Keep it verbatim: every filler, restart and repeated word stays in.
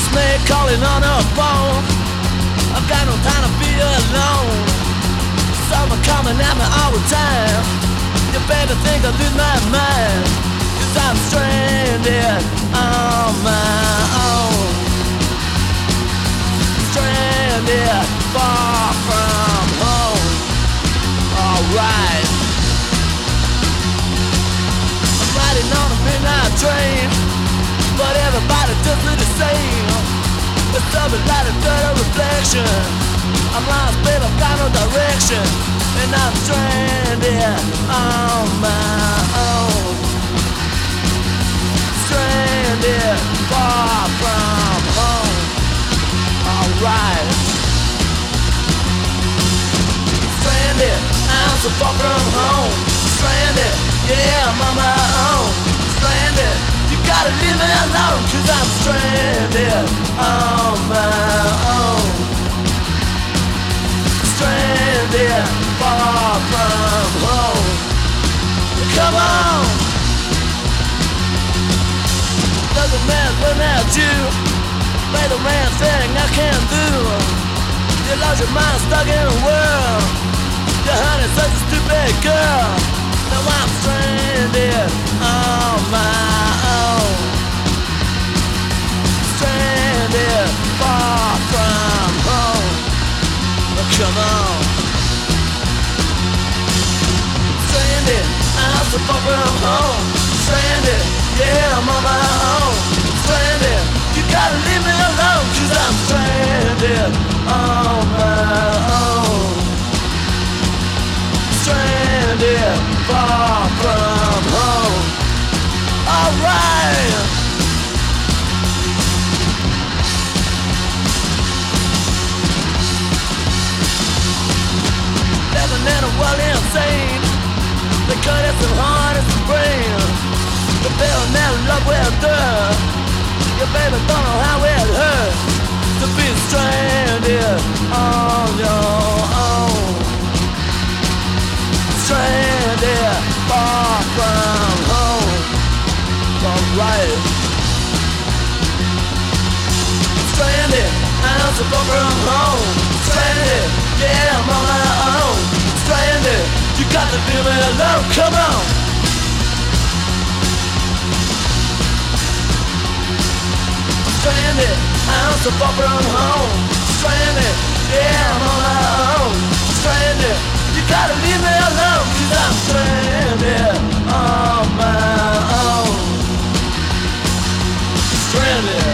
snake calling on her phone. I've got no time to be alone. Someone coming at me all the time. You better think I lose my mind, 'cause I'm stranded on my own. Stranded far from home. Alright, I'm riding on a midnight train, but everybody does look the same. It's something like a dirty reflection. I'm lost, babe, I've got no direction, and I'm stranded on my own. Stranded far from home. Alright, stranded, I'm so far from home. Stranded, yeah, I'm on my own. Stranded, you gotta leave me alone, 'cause I'm stranded on my own. Stranded far from home. Come on, doesn't matter when at you. Play the man thing I can't do. You lost your mind stuck in a world. Your honey's such a stupid girl. Now I'm stranded on my own. Stranded far from home. Oh, come on. Stranded, I'm so far from home. Stranded, yeah, I'm on my own. Stranded, you gotta leave me alone, 'cause I'm stranded on my own. Stranded far from home. Alright, living in a world insane. They cut at the heart and the brain. The bill never love will do. Your baby don't know how it hurts to be stranded on your own. Stranded far from home. Alright, stranded, I'm so far from home. Stranded, yeah, I'm on my own. Stranded, you got to leave me alone. Come on. Stranded, I'm so far from home. Stranded, yeah, I'm on my own. Stranded, you gotta leave me alone, 'cause I'm stranded on my own. Stranded.